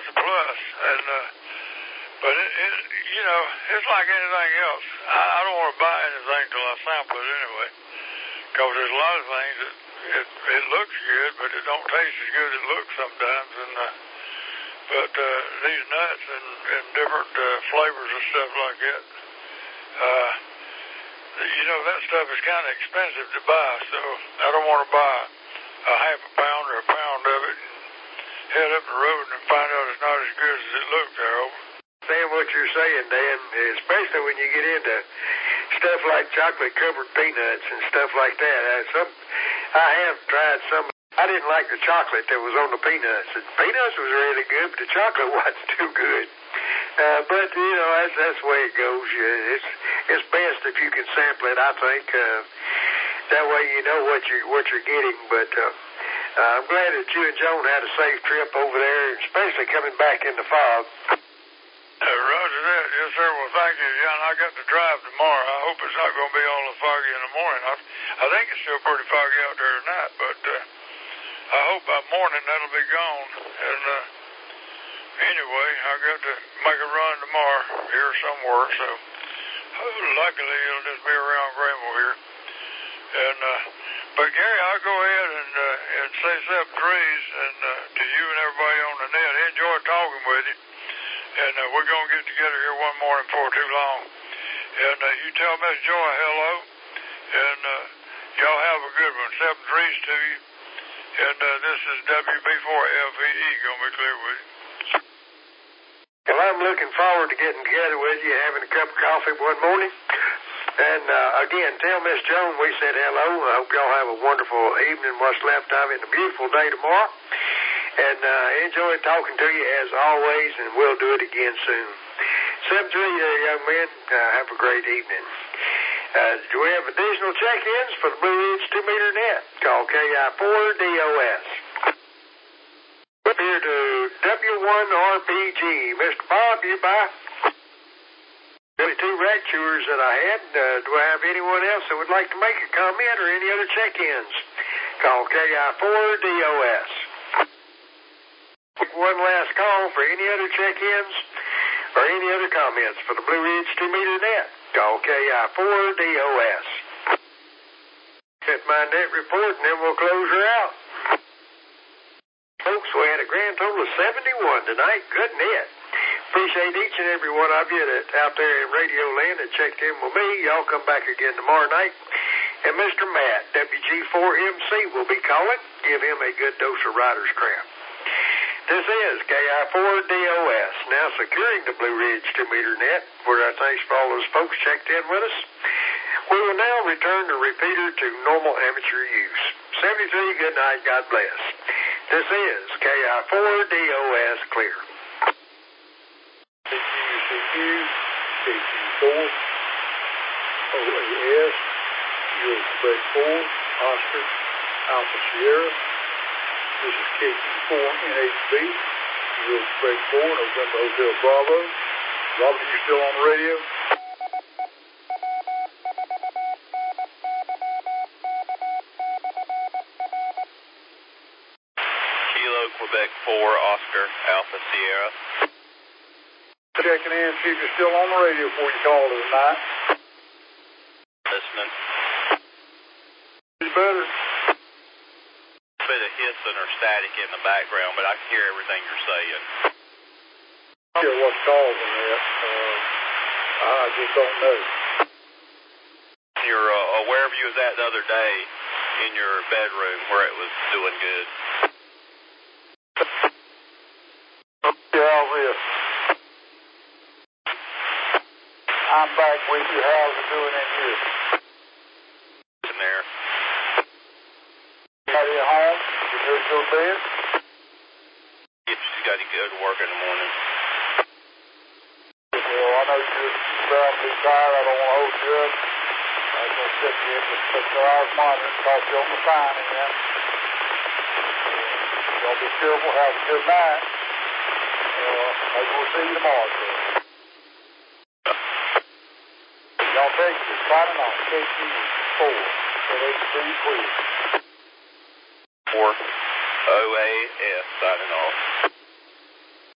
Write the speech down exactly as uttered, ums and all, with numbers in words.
that's a plus. And uh, but it, it, you know, it's like anything else. I, I don't want to buy anything till I sample it anyway, because there's a lot of things that it, it looks good, but it don't taste as good as it looks sometimes. And uh, but uh, these nuts and, and different uh, flavors and stuff like that, uh, you know, that stuff is kind of expensive to buy. So I don't want to buy a half a pound or a pound of it and head up the road and find out it's not as good as it looked there. Understand what you're saying, Dan, especially when you get into stuff like chocolate-covered peanuts and stuff like that. I, some, I have tried some. I didn't like the chocolate that was on the peanuts. The peanuts was really good, but the chocolate wasn't too good. Uh, but, you know, that's, that's the way it goes. It's, it's best if you can sample it, I think. Uh, that way you know what you're, what you're getting. But uh, uh, I'm glad that you and Joan had a safe trip over there, especially coming back in the fog. Uh, roger that. Yes, sir. Well, thank you, John. I got to drive tomorrow. I hope it's not going to be all the foggy in the morning. I, I think it's still pretty foggy out there tonight, but uh, I hope by morning that'll be gone. And uh, anyway, I got to make a run tomorrow here somewhere, so oh, luckily it'll just be around Greenville here. And uh, but Gary, I'll go ahead and uh, and say something, trees, and uh, to you and everybody on the net. Enjoy talking with you. And uh, we're going to get together here one morning before too long. And uh, you tell Miss Joy hello. And uh, y'all have a good one. Seven trees to you. And uh, this is W B four F E E going to be clear with you. Well, I'm looking forward to getting together with you, having a cup of coffee one morning. And uh, again, tell Miss Joan we said hello. I hope y'all have a wonderful evening, what's left of it, and a beautiful day tomorrow. And uh, enjoy talking to you as always, and we'll do it again soon. seven three, uh, young men, uh, have a great evening. Uh, do we have additional check-ins for the Blue Ridge two-meter net? Call K I four D O S. Up here to W one R P G. Mister Bob, you by? Really two rat chewers that I had. Uh, do I have anyone else that would like to make a comment or any other check-ins? Call K I four D O S. One last call for any other check-ins or any other comments for the Blue Ridge two-meter net. Call K I four D O S. Get my net report, and then we'll close her out. Folks, we had a grand total of seventy-one tonight. Good net. Appreciate each and every one of you that out there in Radio Land that checked in with me. Y'all come back again tomorrow night. And Mister Matt, W G four M C, will be calling. Give him a good dose of Rider's Crap. This is K I four D O S, now securing the Blue Ridge two-meter net, where our thanks for all those folks checked in with us. We will now return the repeater to normal amateur use. seventy-three, good night, God bless. This is K I four D O S clear. C Q C Q, K Q four, O A S, Euro Quebec four, Oscar, Alpha Sierra. This is K Q four N H B, Euro Quebec four, November Hotel Bravo. Robert, are you still on the radio? Kilo Quebec four, Oscar, Alpha Sierra. Checking in, see if you're still on the radio before you call it tonight. Listening. Is better? Bit of hissing or static in the background, but I can hear everything you're saying. I don't know what's causing that. Uh, I just don't know. You're uh, wherever you was at the other day in your bedroom where it was doing good. Yeah, this. I'm back with you. How's it doing in here? In there. Everybody at home? You ready to go to bed? Yeah, she's got to go to work in the morning. Well, I know you're bound to be tired. I don't want to hold you up. I was going to sit you in just put your eyes monitor and talk you on the sign again. Y'all be careful. Have a good night. Uh, maybe we'll see you tomorrow, sir. Y'all take it. Signing off. K Q four. L H three clear. four O A S signing off.